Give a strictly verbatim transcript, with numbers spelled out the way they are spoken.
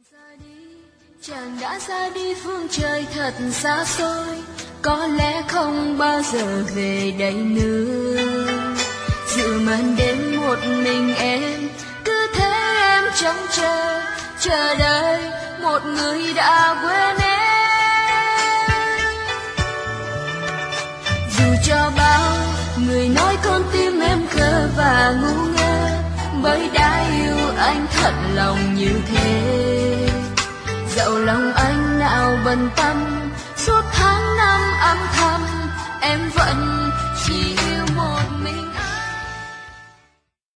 Ra đi, chàng đã ra đi phương trời thật xa xôi, có lẽ không bao giờ về đây nữa. Giữa màn đêm một mình em, cứ thế em trông chờ, chờ đợi một người đã quên em. Dù cho bao người nói con tim em khờ và ngu ngơ, bởi đã yêu anh thật lòng như thế. Dẫu lòng anh nào bần tâm, suốt tháng năm âm thầm em vẫn chỉ